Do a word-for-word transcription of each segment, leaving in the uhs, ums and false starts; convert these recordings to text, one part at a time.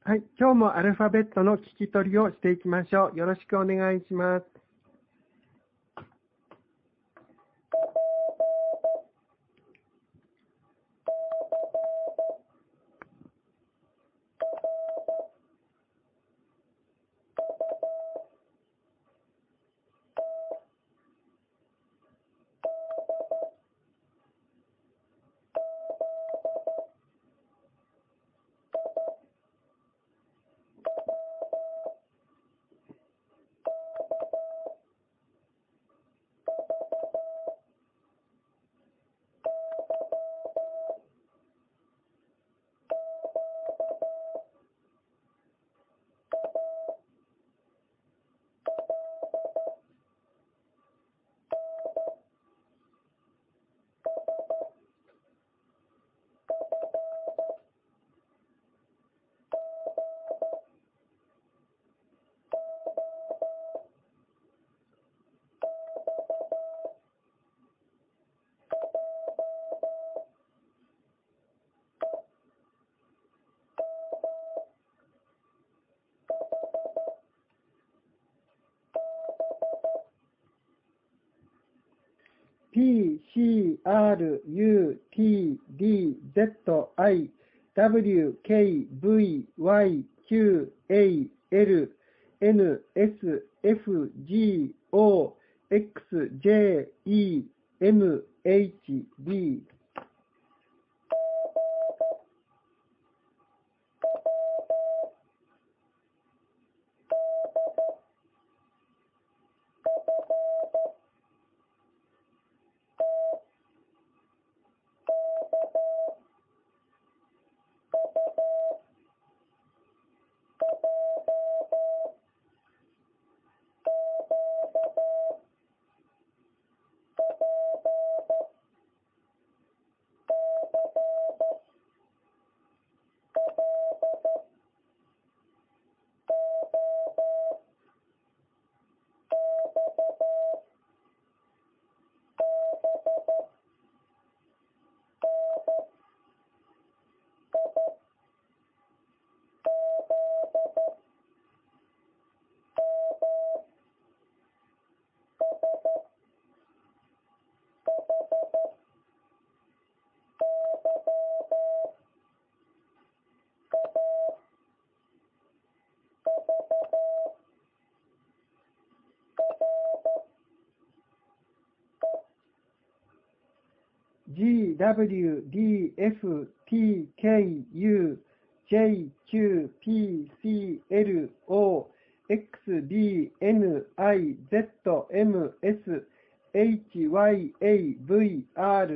はい、今日もアルファベットの聞き取りをしていきましょう。よろしくお願いします。P, C, R, U, T, D, Z, I, W, K, V, Y, Q, A, L, N, S, F, G, O, X, J, E, M, H, D。G, W, D, F, T, K, U, J, Q, P, C, L, O, X, B, N, I, Z, M, S, H, Y, A, V, R,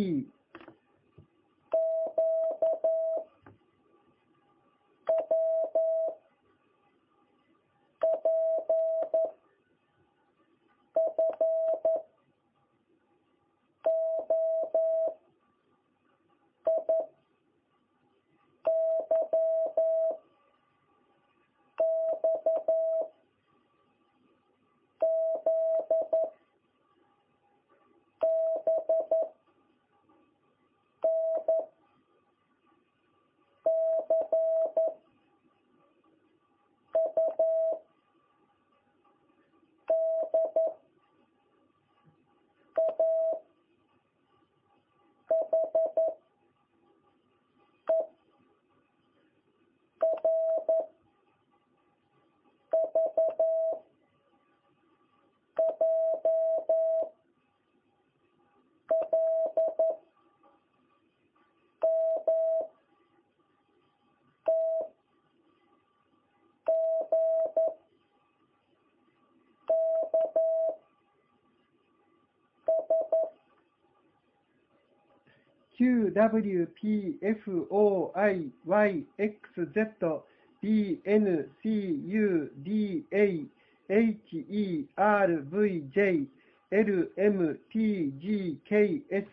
E。Q, W, P, F, O, I, Y, X, Z, B, N, C, U, D, A, H, E, R, V, J, L, M, T, G, K, S。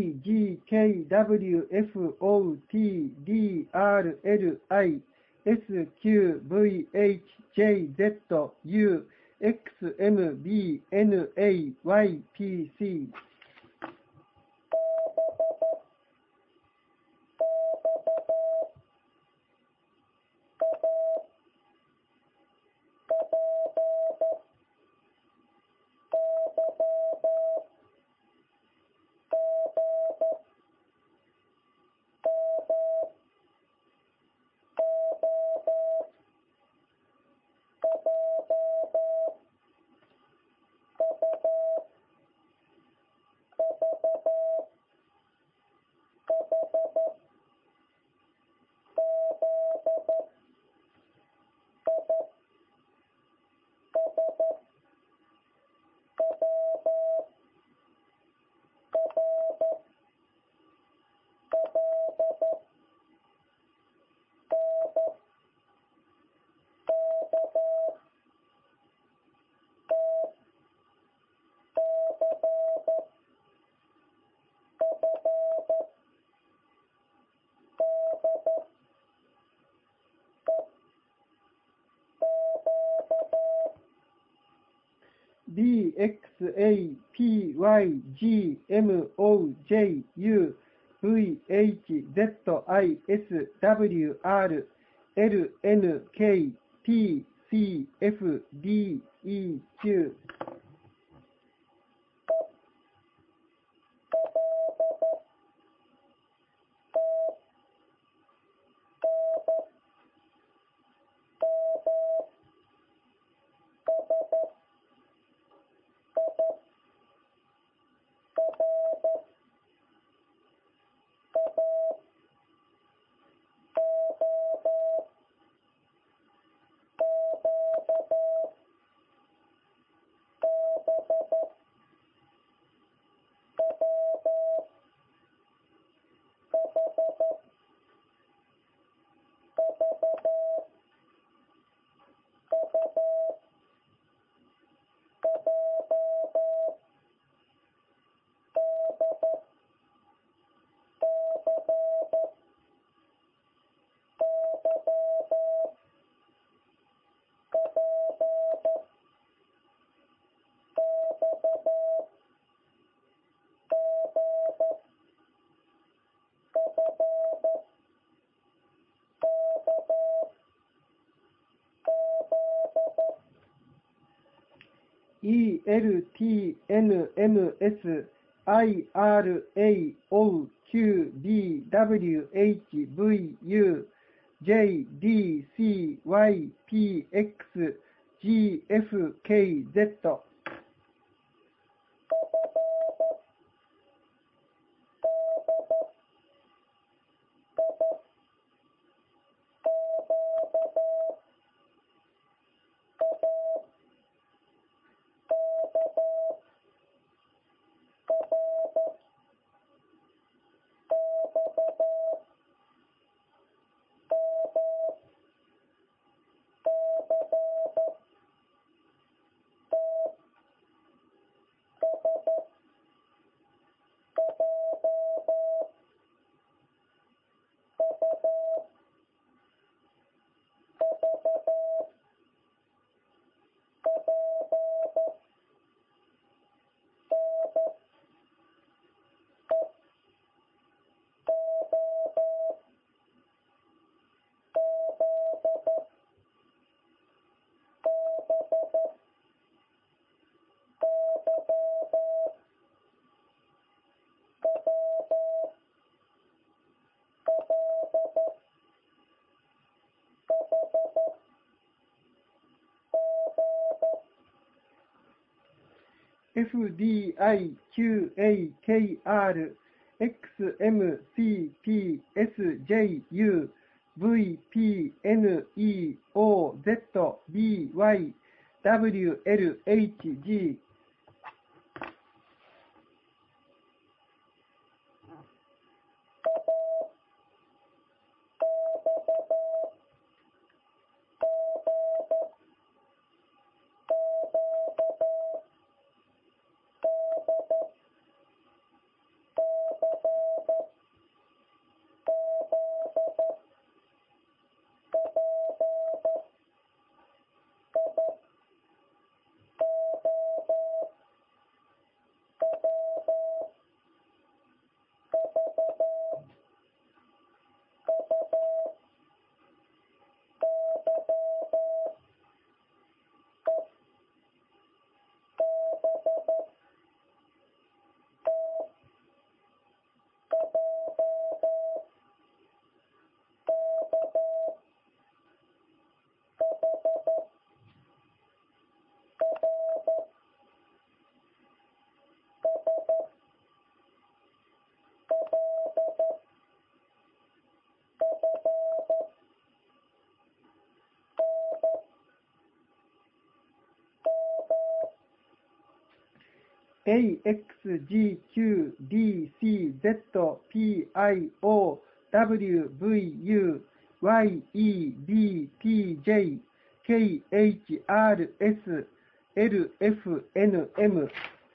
イージーケーダブリューエフオーティーディーアールエルアイエスキューブイエイチジェイゼットユーエックスエムビーエヌエーワイピーシービーエックスエーピーワイジーエムオージェイユーブイエイチゼットアイエスダブリューアールエルエヌケーティーシーエフディーイーキューイーエルティーエヌエムエスアイアールエーオーキュービーダブリューエイチブイユージェイディーシーワイピーエックスジーエフケーゼットエフディーアイキューエーケーアールエックスエムシーピーエスジェイユーブイピーエヌイーオーゼットビーワイダブリューエルエイチジーエーエックスジーキューディーシーゼットピーアイオーダブリューブイユーワイイービーティージェイケーエイチアールエスエルエフエヌエム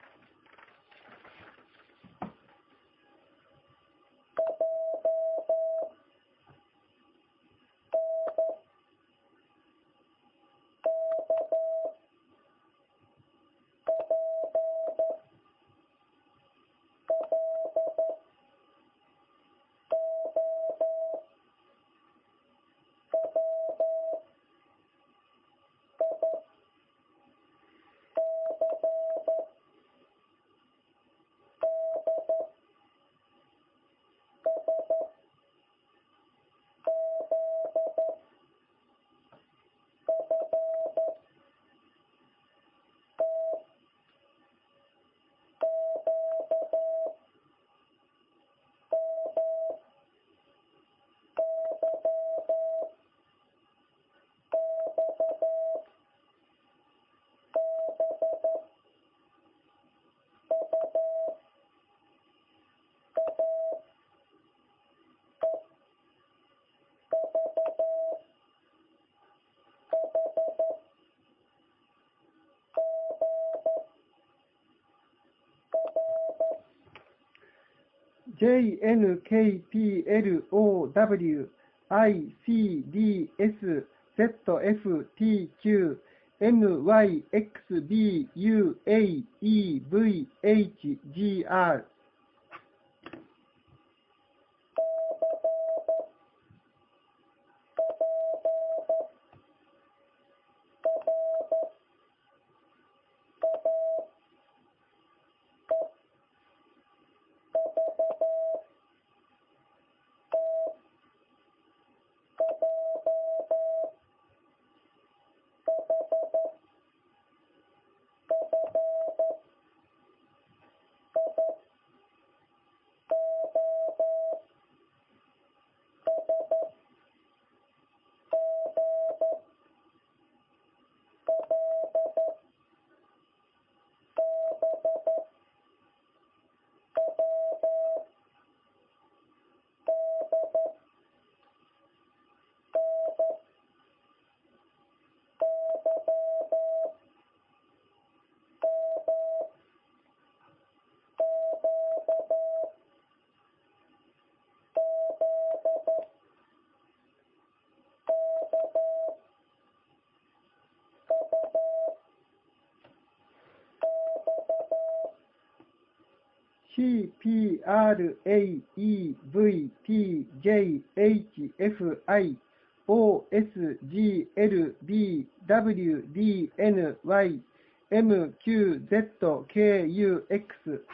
ジェイエヌケーピーエルオーダブリューアイシーディーエスゼットエフティーキューエムワイエックスビーユーエーイーブイエイチジーアールシーピーアールエーイーブイティージェイエイチエフアイオーエスジーエルビーダブリューディーエヌワイエムキューゼットケーユーエックス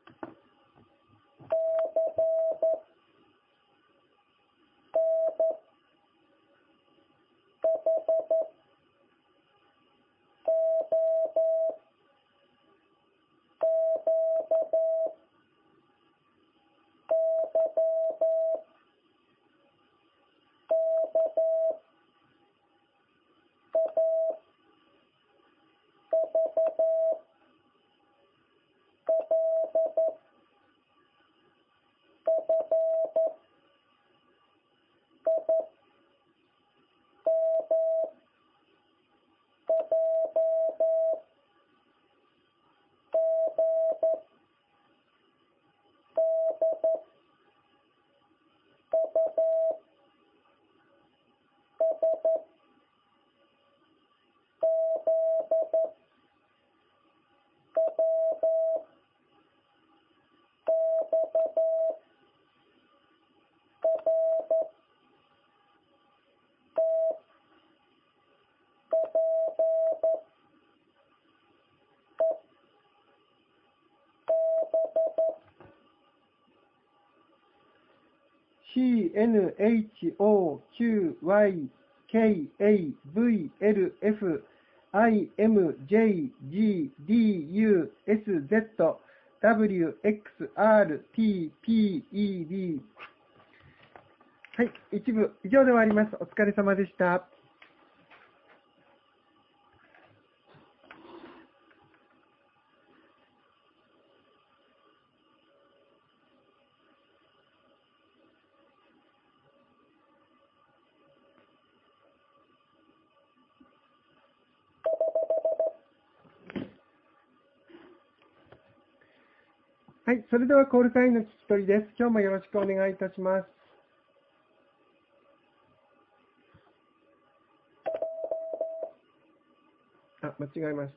シーエヌエイチオーキューワイケーエーブイエルエフアイエムジェイジーディーユーエスゼットダブリューエックスアールティーピーイーディー はい、一部以上で終わります。お疲れ様でした。 はい、それではコール会員の聞き取りです。今日もよろしくお願いいたします。あ、間違えました。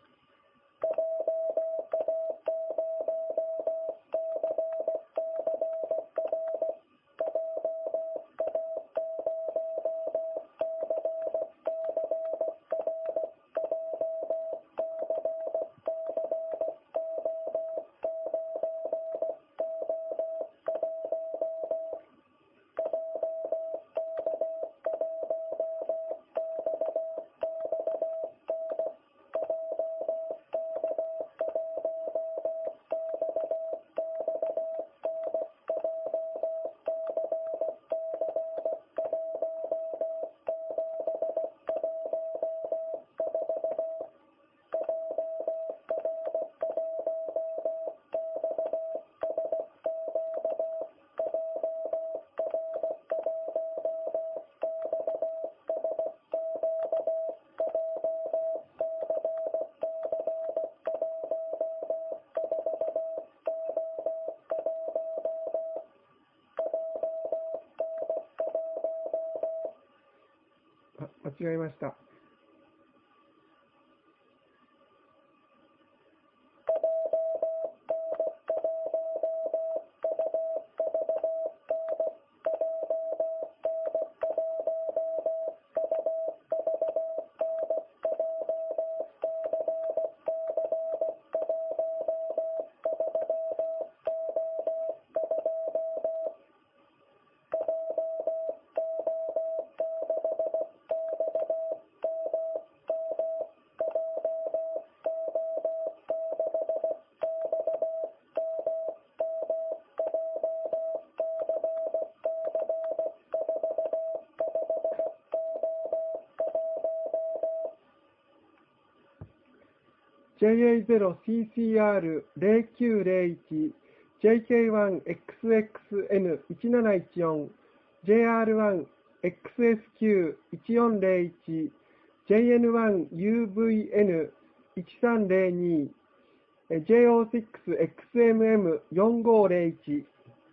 あ、間違えました。ジェイエーゼロシーシーアールゼロきゅうゼロいち ジェイケーワンエックスエックスエヌいちなないちよん ジェイアールワンエックスエスキューいちよんゼロいち ジェイエヌワンユーブイエヌいちさんゼロに ジェイオーシックスエックスエムエムよんごゼロいち。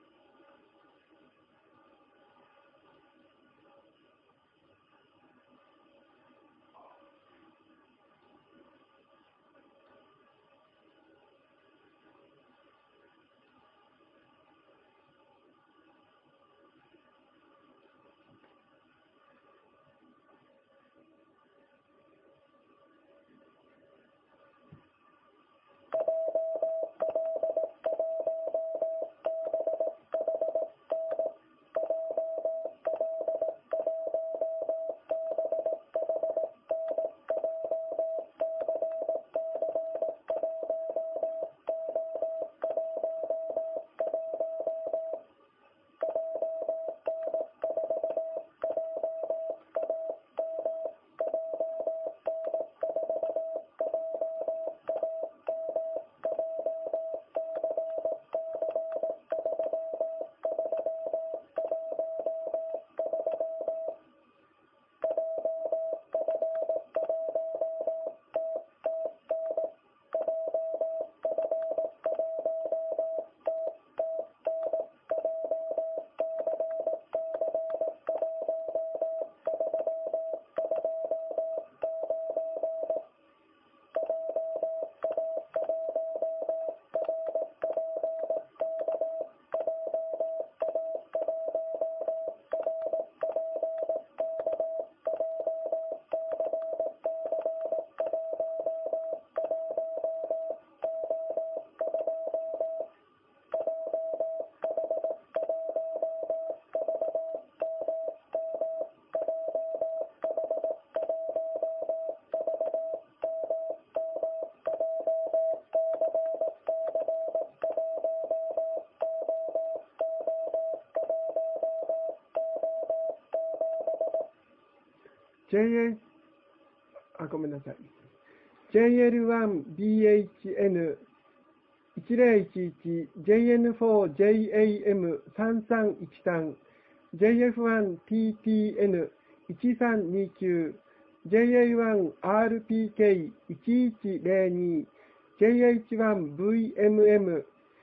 ジェイエー、あ、ごめんなさい。ジェイエルワンビーエイチエヌいちゼロいちいち ジェイエヌフォージェイエーエムさんさんいちさん ジェイエフワンティーティーエヌいちさんにきゅう ジェイエーワンアールピーケーいちいちゼロに ジェイエイチワンブイエムエム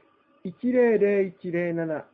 いちゼロゼロいちゼロなな。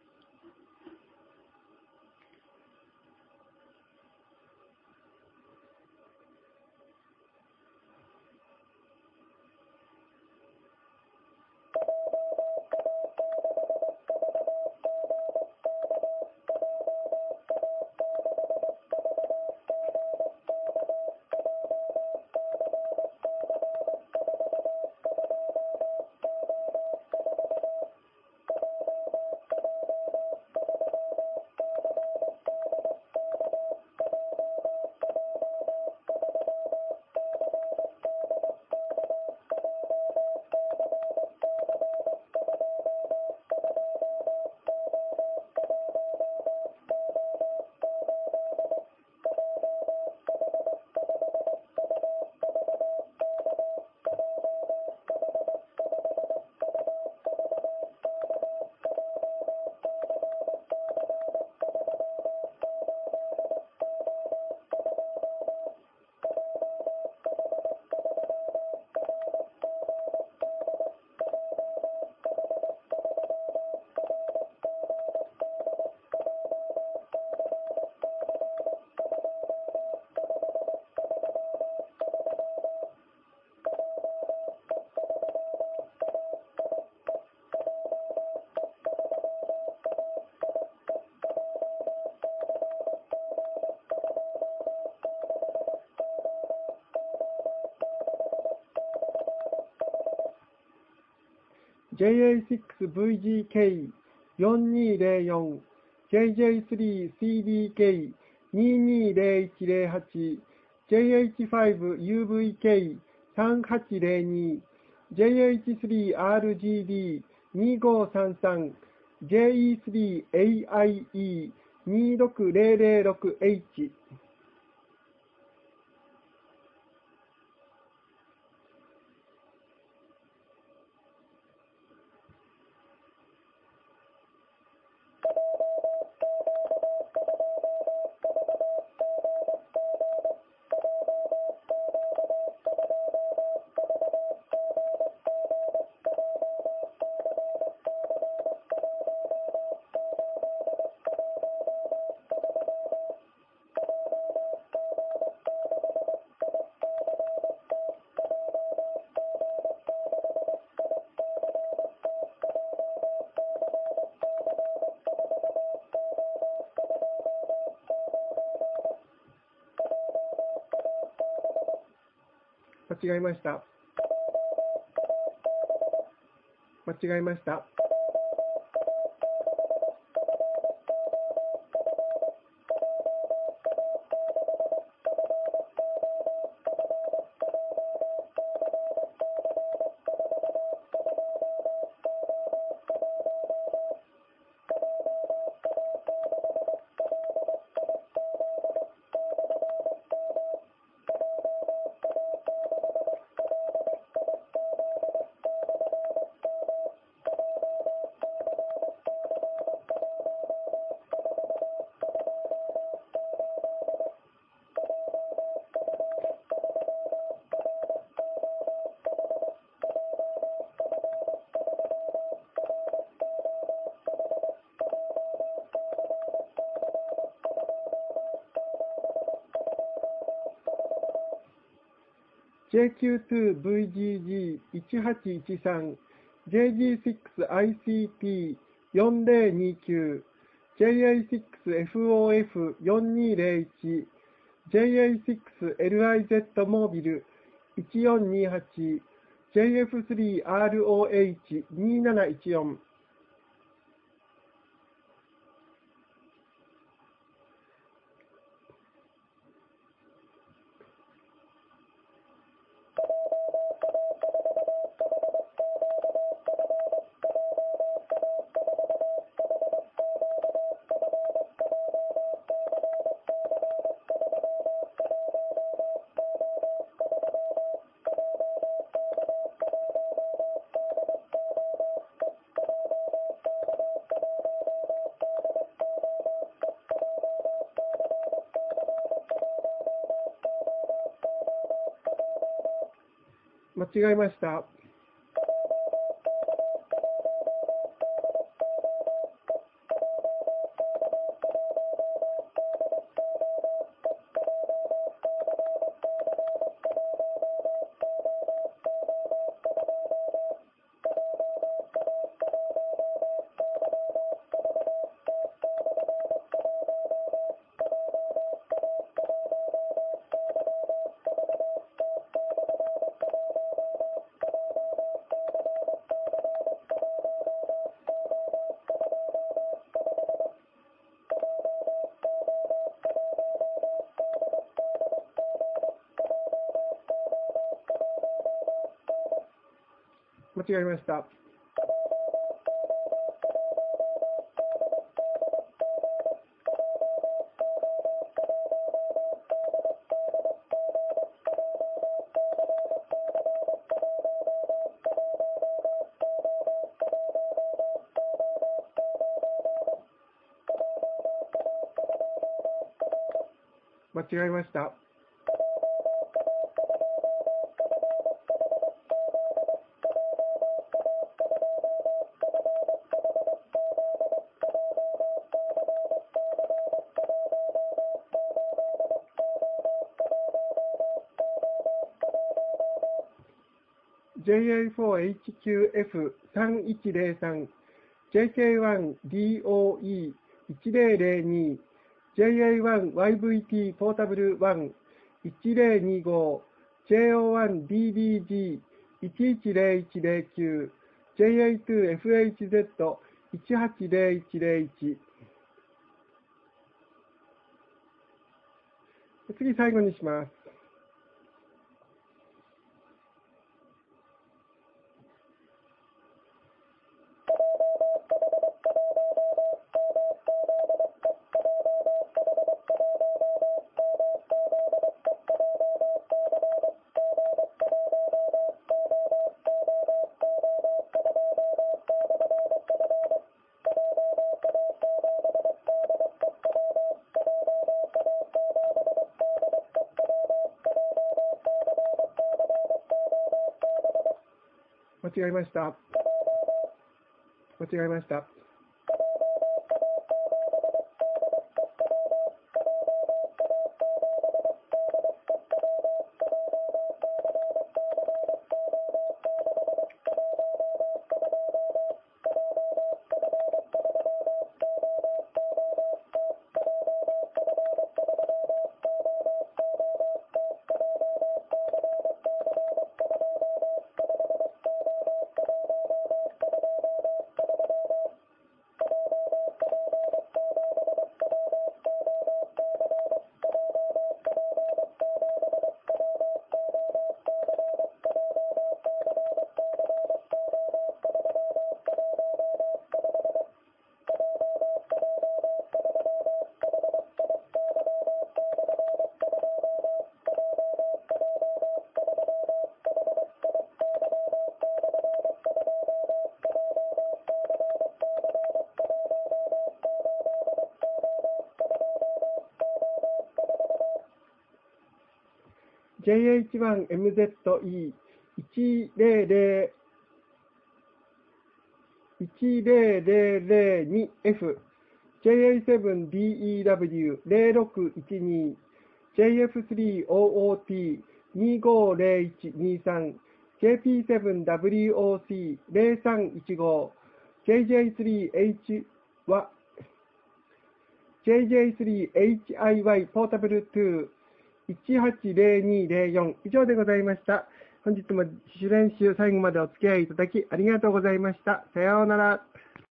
ジェイエーシックスブイジーケーよんにーゼロよん、ジェイジェイスリーシーディーケーにーにーゼロいちゼロはち、ジェイエイチファイブユーブイケーさんはちゼロに、ジェイエイチスリーアールジーディーにーごさんさん、ジェイイースリーエーアイイーにーろくゼロゼロろくエイチ。間違えました。間違えました。ジェイキューツーブイジージーいちはちいちさん、ジェイジーシックスアイシーピーよんゼロにきゅう、ジェイエーシックスエフオーエフよんにーゼロいち、ジェイエーシックスエルアイゼット モービルいちよんにはち、ジェイエフスリーアールオーエイチにーなないちよん。間違えました。 間違えました。間違えました。ジェイエーフォーエイチキューエフさんいちゼロさん、ジェイケーワンディーオーイーいちゼロゼロに、ジェイエーワンワイブイティー ポータブルワンいちゼロにご、ジェイオーワンディービージーいちいちゼロいちゼロきゅう、ジェイエーツーエフエイチゼットいちはちゼロいちゼロいち。次、最後にします。間違えました。間違えました。ジェイエイチワンエムゼットイーいちゼロゼロ いちゼロゼロゼロにエフ、ジェイエーセブンディーイーダブリューゼロろくいちに、ジェイエフスリーオーオーティーにごゼロいちにさん、ジェイピーセブンダブリューオーシーゼロさんいちご、ジェイジェイスリーエイチ は ジェイジェイスリーエイチアイワイ ポータブルにいちはちゼロにゼロよん以上でございました。本日も自主練習最後までお付き合いいただきありがとうございました。さようなら。